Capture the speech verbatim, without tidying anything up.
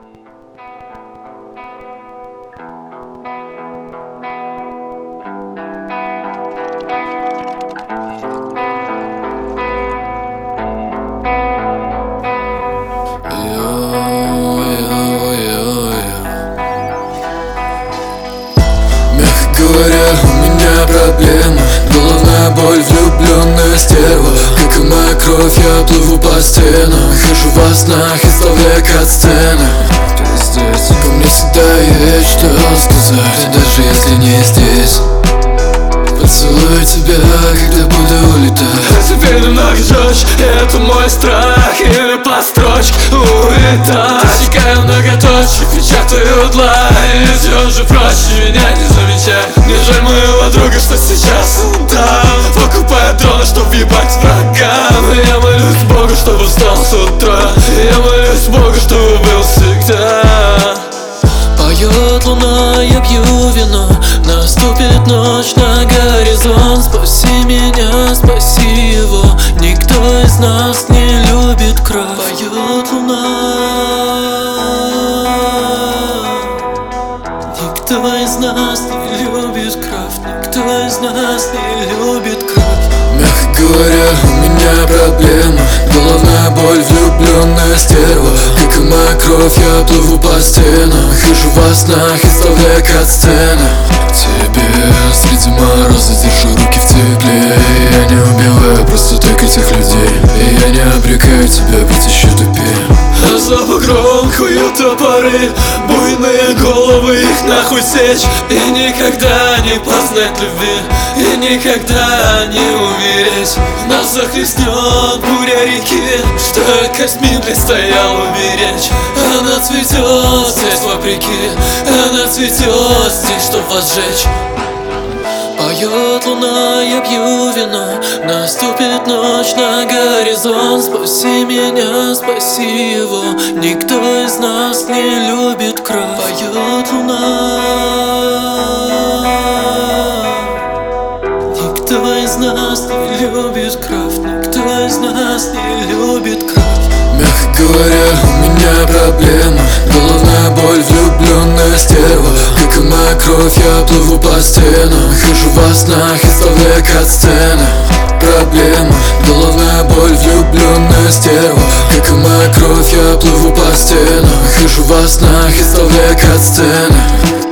Говоря, у меня проблема, головная боль, влюбленная стерва. Как и моя кровь, я плыву по стенам, хожу во снах, оставляя кат-сцены. Пиздец, ко мне всегда есть что сказать, даже если не здесь. Поцелую тебя, когда буду улетать. А теперь немного жёстче, это мой страх. Или по строчке улетать. Засекаю многоточие, печатаю длань. И всё же проще меня не замечать. Мне жаль моего друга, что сейчас он там, покупает дроны, чтоб въебать врагам. И я молюсь Богу, чтобы встал с утра. И я молюсь Богу, чтобы был всегда. Поет луна, я пью вино, наступит ночь на горизонт. Спаси меня, спаси его, никто из нас не любит кровь. Поет луна, никто из нас не любит кровь, никто из нас не любит кровь. Мягко говоря, у меня проблема, головная боль, влюбленная стерва. Как и моя кровь, я плыву по стенам, хожу во снах, оставляя кат-сцены. Тебе среди мороза держу руки в тепле. Я не убиваю просто так этих людей, и я не обрекаю тебя быть еще тупее. А за бугром хуют топоры, буйные головы, их нахуй сечь. И никогда не познать любви, и никогда не умереть. Нас захлестнет буря реки, что косьми предстояло уберечь. Она цветет здесь вопреки, она цветет здесь, чтоб вас сжечь. Поет луна, я пью вино, наступит ночь на горизонт. Спаси меня, спаси его, никто из нас не любит кровь. Поет луна, никто из нас не любит кровь, никто из нас не любит кровь. Мягко говоря, у меня проблема, головная боль, влюбленная стерва. Как и моя кровь, я плыву по стенам, хожу во снах, оставляя кат-сцены. Проблема, головная боль, влюбленная стерва. Как и моя кровь, я плыву по стенам, хожу во снах, оставляя кат-сцены.